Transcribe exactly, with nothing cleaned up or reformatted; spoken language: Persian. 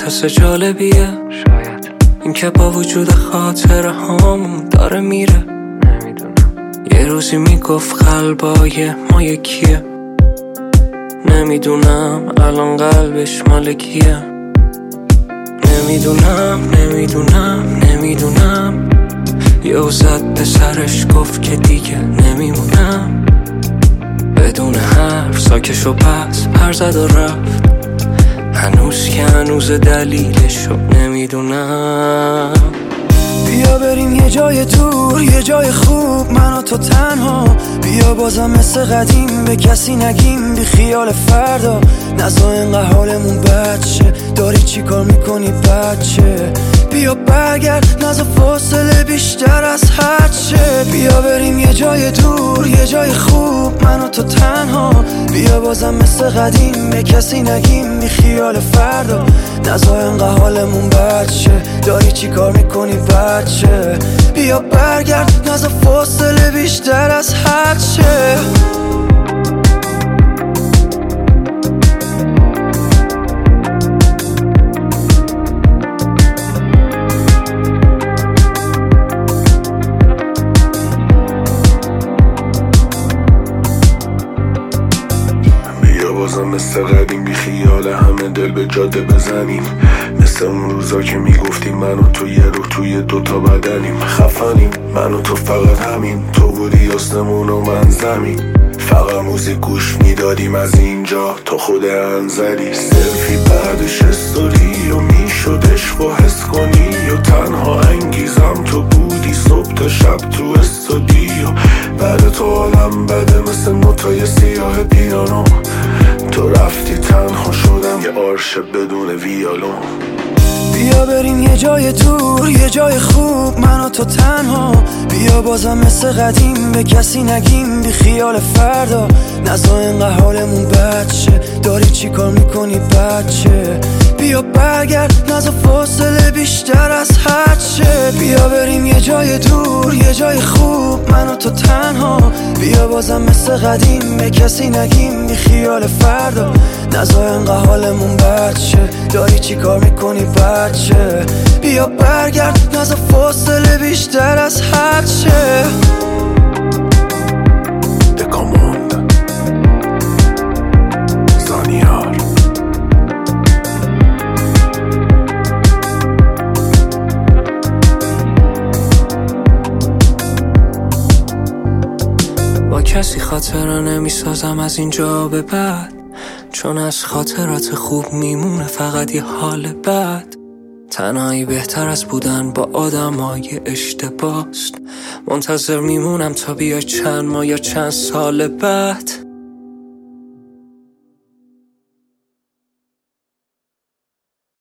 حس جالبیه شاید این که با وجود خاطره هامون داره میره. نمیدونم یه روزی میگفت قلبای ما یکیه. نمیدونم الان قلبش مال کیه. نمیدونم نمیدونم نمیدونم یه زد به سرش گفت که دیگه نمیمونم. بدون حرف ساکش و پس پر زد و رفت. هنوز که هنوز دلیلشو نمیدونم. بیا بریم یه جای دور، یه جای خوب، من و تو تنها. بیا بازم مثل قدیم به کسی نگیم، بی خیال فردا. نزا اینقدر حالمون بد شه، داری چی کار میکنی بچه؟ بیا برگرد، نزا فاصله بیشتر از حد شه. بیا بریم یه جای دور، یه جای خوب، من و تو تنها. بیا بازم مثل قدیم به کسی نگیم، بی خیال فردا. نزا اینقدر حالمون بد شه، داری چی کار میکنی بچه؟ بیا برگرد، نزا فاصله بیشتر از حد شه. بازم مثل قدیم بی خیال همه دل به جاده بزنیم. مثل اون روزا که میگفتیم من و تو یه روح توی دوتا بدنیم. خفنیم من و تو فقط همین، تو بودی آسمون و من زمین. فقط موزیک گوش میدادیم از اینجا تا خود انزلی. سلفی بعدش استوری و میشد عشق و حس کنی. و تنها انگیزم تو بودی صبح تا شب تو استودیو. بعد تو حالم بده مثل نوتای سیاه پیانو. تو رفتی تنها شدم یه آرش بدون ویالون. بیا بریم یه جای دور، یه جای خوب، من و تو تنها. بیا بازم مثل قدیم به کسی نگیم، بی خیال فردا. نزا اینقدر حالمون بد شه، داری چی کار میکنی بچه؟ بیا برگرد، نزا فاصله بیشتر از حد شه. بیا بریم یه جای دور، یه جای خوب، من و تو تنها. بیا بازم مثل قدیم به کسی نگیم، بی خیال فردا. نزا اینقدر حالمون بد شه، داری چی کار میکنی بچه؟ بیا برگرد، نزا فاصله بیشتر از حد شه. دکاموند زانیار. با کسی خاطره نمیسازم از اینجا به بعد، چون از خاطرات خوب میمونه فقط یه حال بد. تنهایی بهتر از بودن با آدمای اشتباست. منتظر میمونم تا بیای چند ماه یا چند سال بعد.